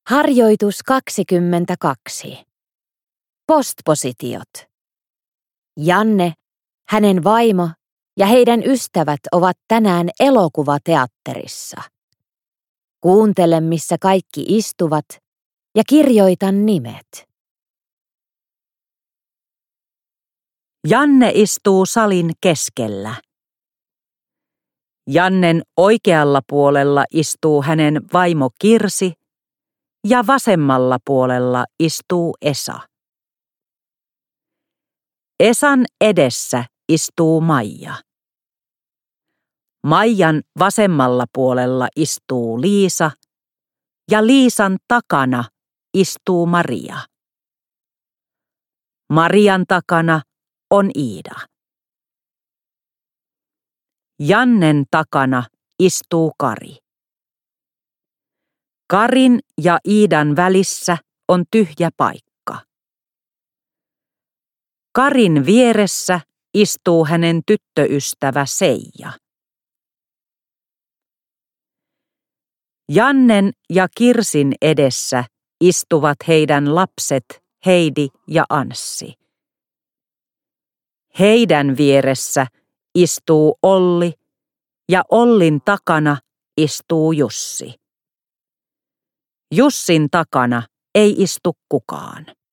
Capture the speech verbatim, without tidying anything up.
Harjoitus kaksikymmentäkaksi. Postpositiot. Janne, hänen vaimo ja heidän ystävät ovat tänään elokuvateatterissa. Kuuntele, missä kaikki istuvat, ja kirjoita nimet. Janne istuu salin keskellä. Jannen oikealla puolella istuu hänen vaimo Kirsi ja vasemmalla puolella istuu Esa. Esan edessä istuu Maija. Maijan vasemmalla puolella istuu Liisa ja Liisan takana istuu Maria. Marian takana on Iida. Jannen takana istuu Kari. Karin ja Iidan välissä on tyhjä paikka. Karin vieressä istuu hänen tyttöystävä Seija. Jannen ja Kirsin edessä istuvat heidän lapset Heidi ja Anssi. Heidän vieressä istuu Olli ja Ollin takana istuu Jussi. Jussin takana ei istu kukaan.